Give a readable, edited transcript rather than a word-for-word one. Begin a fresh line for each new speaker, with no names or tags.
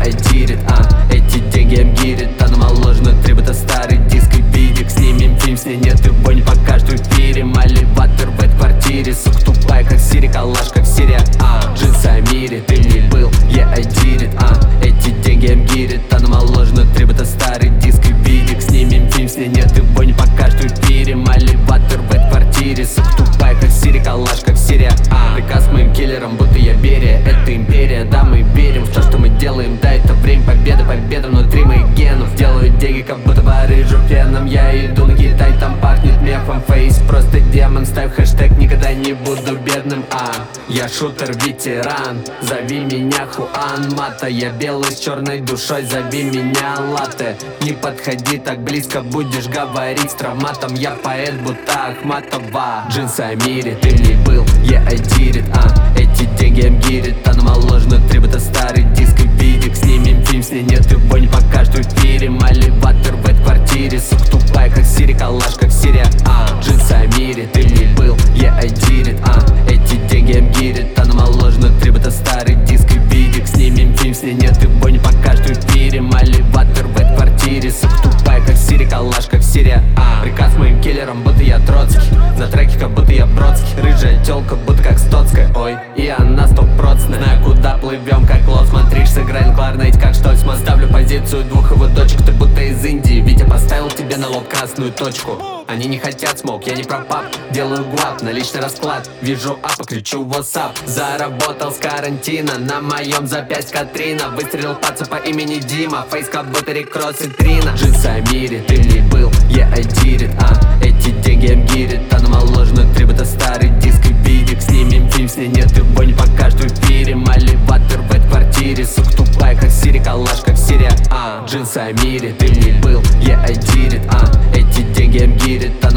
I did it, эти деньги I'm get it. Она моложе, требует старый диск и видик. Снимем фильм, с ней нет его, не покажут в эфире. Маливатор в этой квартире, сука тупая, как Сири, калаш, как Сирия. Джинсы Амири, ты не был, yeah, I did it, эти деньги I'm get it. Она моложе, требует старый диск и видик. Снимем фильм, с ней нет его, не покажут в эфире. Маливатор в этой квартире, сука тупая, как Сири, калаш, как Сирия. Приказ моим киллерам, будто я Берия. Это империя, да, мы верим в то, что мы делаем. Да, это время победы, победа внутри моих генов. Делаю деньги, как будто барыжу феном. Я иду на Китай, там пахнет мефом. Фейс просто демон, ставь хэштег, никогда не буду бедным. Я шутер, ветеран, зови меня Хуан Мата. Я белый с черной душой, зови меня Латте. Не подходи так близко, будешь говорить с травматом. Я поэт, будто Ахматова. Джинсы Амири, ты не был, yeah, I did it, эти деньги I'm get it. Она моложе, требует старый диск и видик. Снимем фильм, с ней нет его, не покажут в эфире. Маливатор в этой квартире, сука тупая, как Сири, калаш, как Сирия. Джинсы Амири, ты не был, yeah, I did it, эти деньги I'm get it. Она моложе, требует старый диск и видик. Снимем фильм, с ней нет его, не покажут в эфире. Маливатор в этой квартире, сука тупая, как Сири, калаш, как Сирия. Приказ моим киллерам, будто я Троцкий. На треке, как будто я Бродский. Рыжая тёлка, будто как Стоцкая. Ой, и она 100%. Знаю, куда плывем, как лов. Смотришь, сыграй на кларнете, как Штольцман. Ставлю позицию двух его дочек, ты будто из Индии. Витя поставил тебе на лоб красную точку. Они не хотят смог, я не про пап. Делаю гуап на личный расклад. Вижу апа, кричу WhatsApp. Заработал с карантина, на моем запястье Катрина. Выстрелил паца по имени Дима. Фейс как будто рекросс и Трина. Джинсы Амири, ты не был, yeah, I did it, эти деньги I'm get it. Она моложе, требует старый диск и видик. Снимем фильм, с ней нет его, не покажут в эфире. Маливатор в этой квартире, сука тупая, как Сири, калаш, как Сирия. Джинсы Амири, ты не был, yeah, I did it, эти деньги I'm get it.